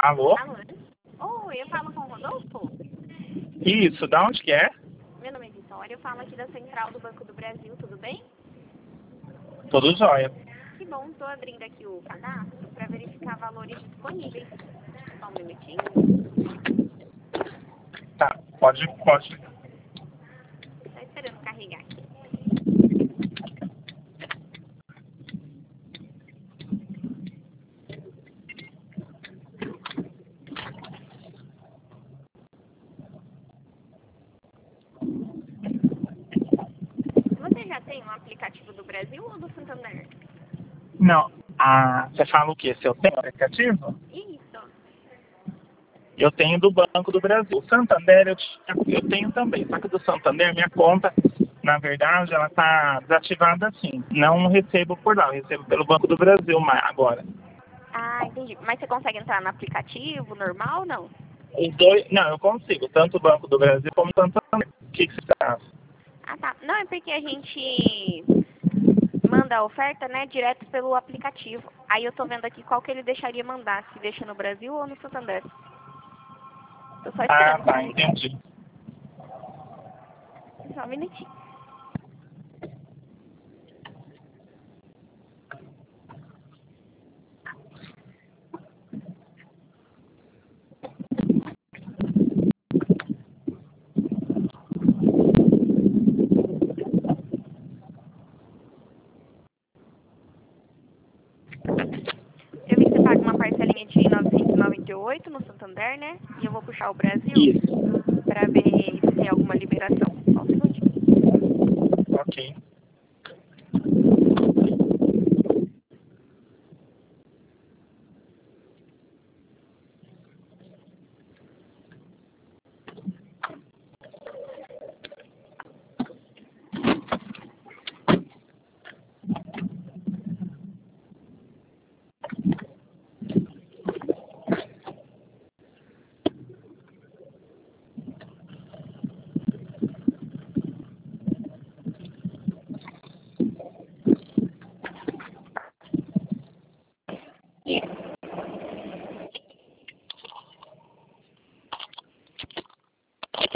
Alô? Alô? Oi, eu falo com o Rodolfo? Isso, da onde que é? Meu nome é Vitória, eu falo aqui da Central do Banco do Brasil, tudo bem? Tudo jóia. Que bom, estou abrindo aqui o cadastro para verificar valores disponíveis. Só um minutinho. Tá, pode. Está esperando carregar aqui. Você já tem um aplicativo do Brasil ou do Santander? Não, você fala o quê? Se eu tenho aplicativo? Isso. Eu tenho do Banco do Brasil. O Santander eu tenho também, só que do Santander minha conta, na verdade, ela tá desativada assim. Não recebo por lá, eu recebo pelo Banco do Brasil agora. Ah, entendi. Mas você consegue entrar no aplicativo normal ou não? Os dois, não, eu consigo, tanto o Banco do Brasil como o Santander. O que você acha? Ah, tá. Não, é porque a gente manda a oferta, né, direto pelo aplicativo. Aí eu tô vendo aqui qual que ele deixaria mandar, se deixa no Brasil ou no Santander. Tô só Ah, esperando tá, carregar. entendi. Só um minutinho. Eu vi que você paga uma parcelinha de 998 no Santander, né? E eu vou puxar o Brasil Isso, pra ver se tem alguma liberação. Só um segundinho. ok.